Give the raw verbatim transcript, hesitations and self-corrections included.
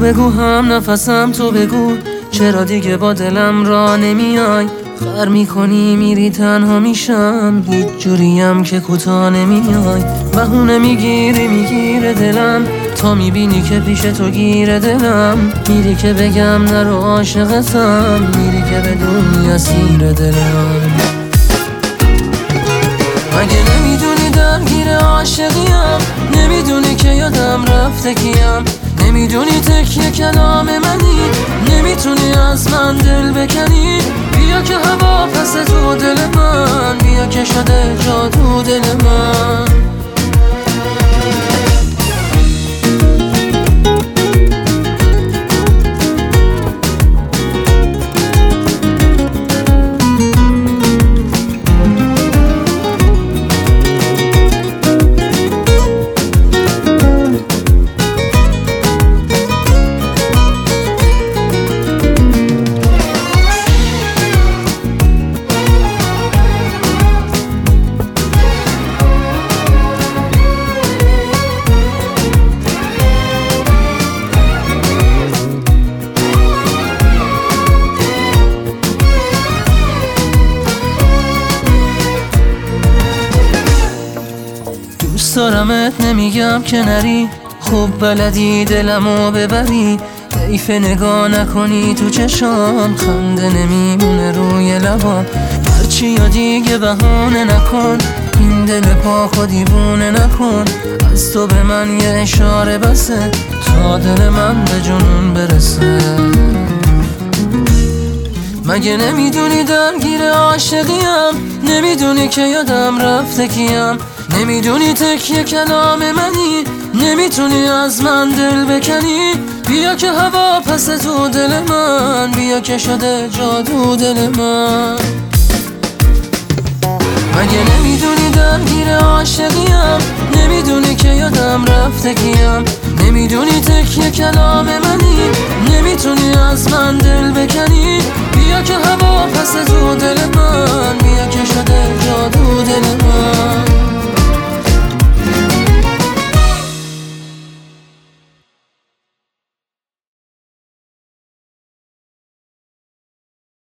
بگو هم نفسم تو بگو، چرا دیگه با دلم را نمیای؟ خر میکنی میری تنها میشم، هیچ جوریم که کوتا نمیای. بهونه میگیری میگیره دلم، تا میبینی که پیش تو گیره دلم. میری که بگم نرو عاشقتم، میری که بدونی اسیر دلم. مگه نمیدونی درگیر عاشقیم؟ نمیدونی که یادم رفته کیم؟ نمیدونی تکیه کلام منی؟ نمیتونی از من دل بکنی؟ بیا که هوا پس تو دل من، بیا که شده جادو دل من. دوست دارمت نمیگم که نری، خوب بلدی دلمو ببری. حیف نگاه نکنی تو چشام، خنده نمیمونه روی لبام. هرچی یا دیگه بهانه نکن، این دل پاکو دیوونه نکن. از تو به من یه اشاره بسه، تا دل من به جنون برسه. مگه نمیدونی درگیر عاشقیم؟ نمیدونی که یادم رفته کیم؟ نمیدونی تکیه کلام منی؟ نمیتونی از من دل بکنی؟ بیا که هوا پس تو دل من، بیا که شده جادو دل من. مگه نمیدونی درگیر عاشقیم؟ نمیدونی که یادم رفته کیم؟ نمیدونی تکیه کلام منی؟ نمیتونی از من دل بکنی؟ بیا که هوا پس تو دل من،